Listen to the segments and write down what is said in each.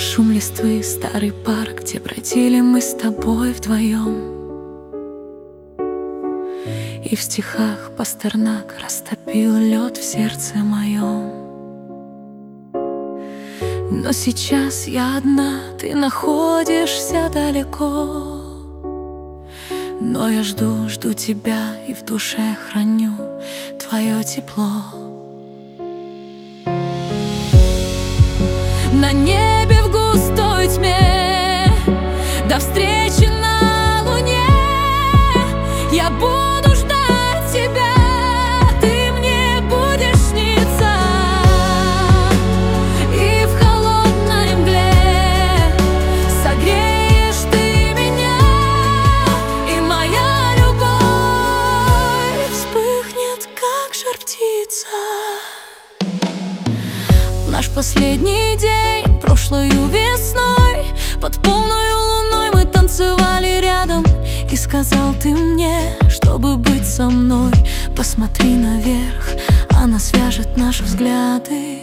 Шум листвы, старый парк, где бродили мы с тобой вдвоем. И в стихах Пастернак растопил лед в сердце моем. Но сейчас я одна, ты находишься далеко. Но я жду, жду тебя и в душе храню твое тепло. На небе в густой тьме, до встречи на луне, я буду ждать тебя, ты мне будешь сниться. И в холодной мгле согреешь ты меня, и моя любовь вспыхнет, как жар птица. Наш последний день прошлою весной, под полною луной мы танцевали рядом. И сказал ты мне, чтобы быть со мной, посмотри наверх, она свяжет наши взгляды.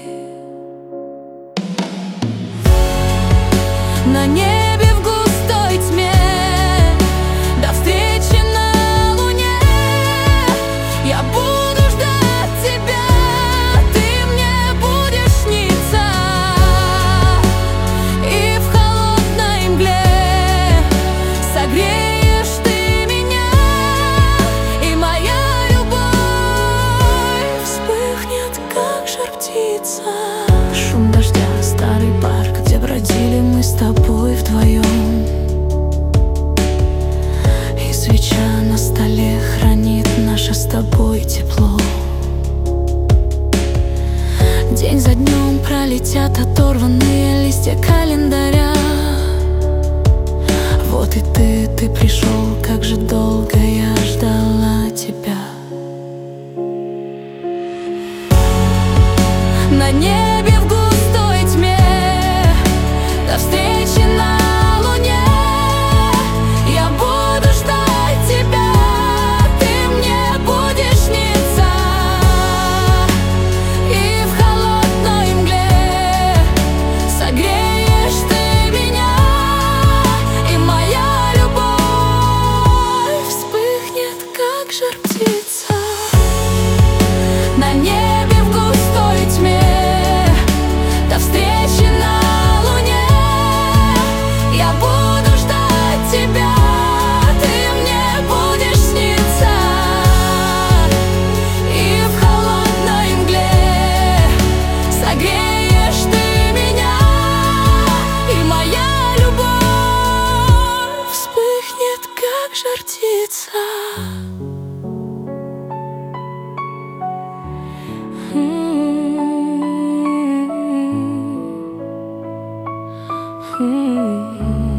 На небе в густой тьме, до встречи на луне, я буду ждать тебя, ты мне будешь сниться. И в холодной мгле согреешь ты меня, и моя любовь вспыхнет, как жар птица. Шум дождя, старый парк, где бродили мы с тобой вдвоем. И свеча на столе хранит наше с тобой тепло. День за днем пролетят оторванные листья календаря. Вот и ты пришел, как же долго я ждала тебя. На небе в густой тьме, до встречи на луне, я буду ждать тебя, ты мне будешь сниться. И в холодной мгле согреешь ты меня, и моя любовь вспыхнет, как жар птица. На небе в густой тьме, до встречи на луне, я буду ждать тебя, ты мне будешь сниться. И в холодной мгле согреешь ты меня, и моя любовь вспыхнет, как жар птица. Mm-hmm.